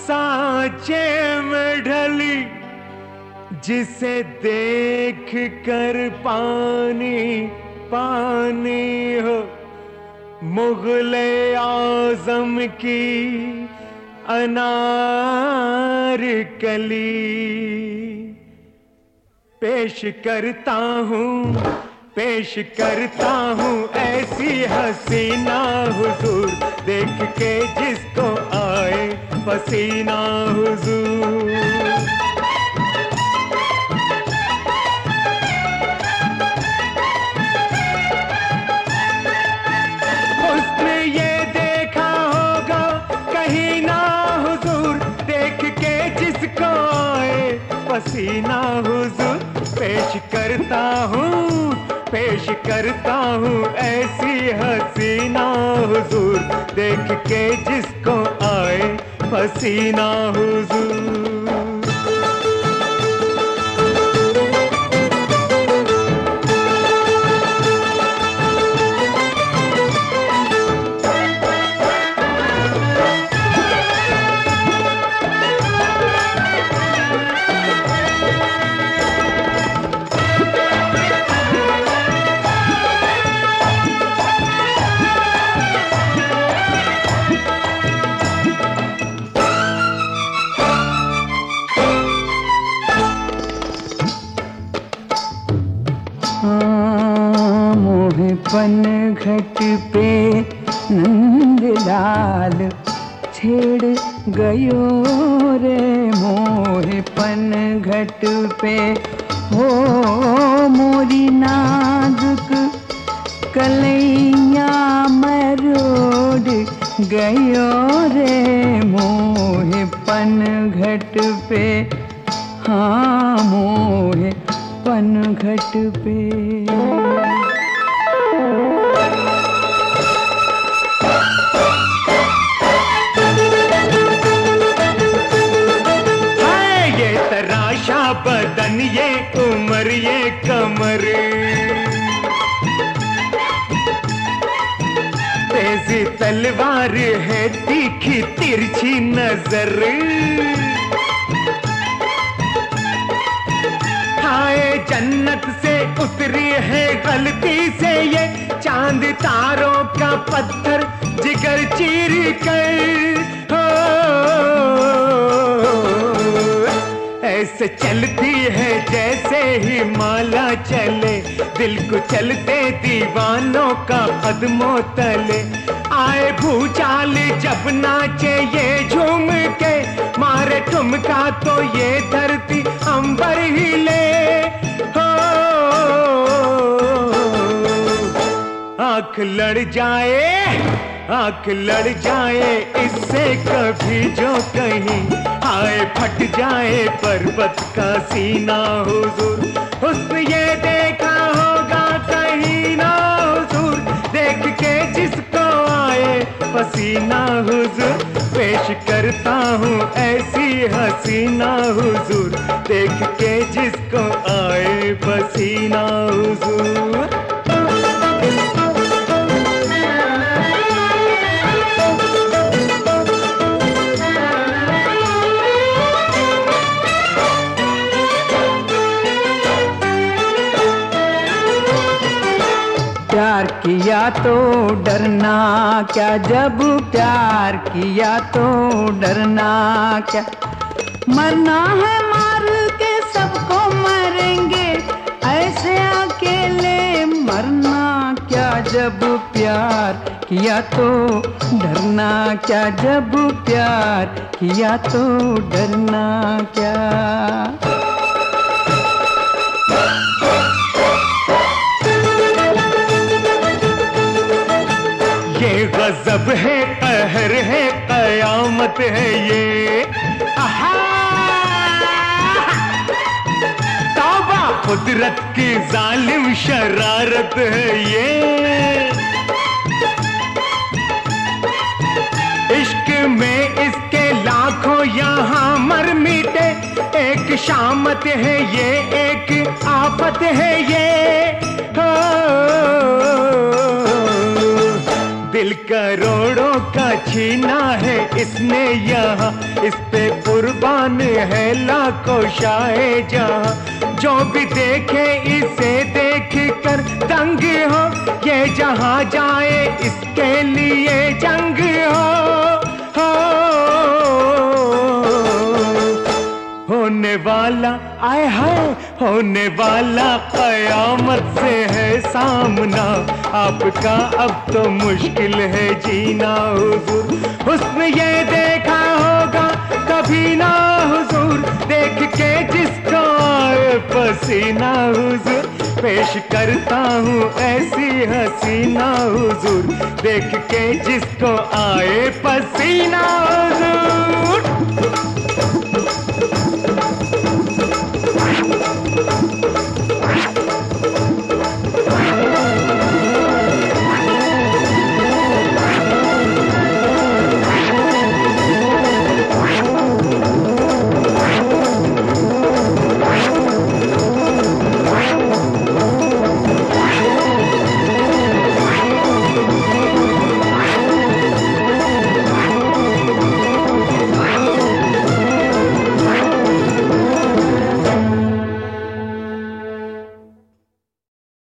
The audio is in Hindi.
सांचे में ढली, जिसे देख कर पानी पानी हो। मुगले आजम की अनार कली पेश करता हूँ ऐसी हसीना हुजूर, देख के जिसको आए पसीना हुजूर। उसने ये देखा होगा कहीं ना हुजूर, देख के जिसको आए पसीना हुजूर। पेश करता हूँ ऐसी हसीना हुजूर, देख के जिसको आए पसीना हुजूर। पनघट पे नंदलाल छेड़ गयो रे मोहे पनघट पे, हो मोरी नाजुक कलैया मरोड़ गयो रे मोहे पनघट पे, हाँ मोहे पनघट पे। बदन ये उम्र ये कमर, तेजी तलवार है तीखी तिरछी नजर। हाय जन्नत से उतरी है गलती से ये चांद तारों का पत्थर जिगर चीर कर। ऐसे चलती है जैसे ही माला चले, दिल को चलते दीवानों का कदमों तले। आए भूचाल जब नाचे ये झूम के, मारे ठुमका तो ये धरती अंबर हिले। हो आंख लड़ जाए इससे कभी जो कहीं, आए फट जाए पर्वत का सीना हुजूर। हुस्न ये देखा होगा कहीं ना हुजूर, देख के जिसको आए पसीना हुजूर। पेश करता हूँ ऐसी हसीना हुजूर, देख के जिसको आए पसीना हुजूर। प्यार किया तो डरना क्या, जब प्यार किया तो डरना क्या। मरना है मार के सबको मरेंगे, ऐसे अकेले मरना क्या। जब प्यार किया तो डरना क्या, जब प्यार किया तो डरना क्या। गजब है कहर है कयामत है ये, तौबा कुदरत की जालिम शरारत है ये। इश्क में इसके लाखों यहाँ मर मिटे, एक शामत है ये एक आफत है ये। दिल करोड़ों का छीना है इसने यहाँ, इस पे कुर्बान है लाखों शाहे जहां। जो भी देखे इसे देख कर दंग हो, ये जहां जाए इसके लिए जंग हो। होने वाला आए हाय होने वाला कयामत से है सामना, आपका अब तो मुश्किल है जीना हुजूर। हुस्न ये देखा होगा कभी ना हुजूर, देख के जिसको आए पसीना हुजूर। पेश करता हूँ ऐसी हसीना हुजूर, देख के जिसको आए पसीना हुजूर।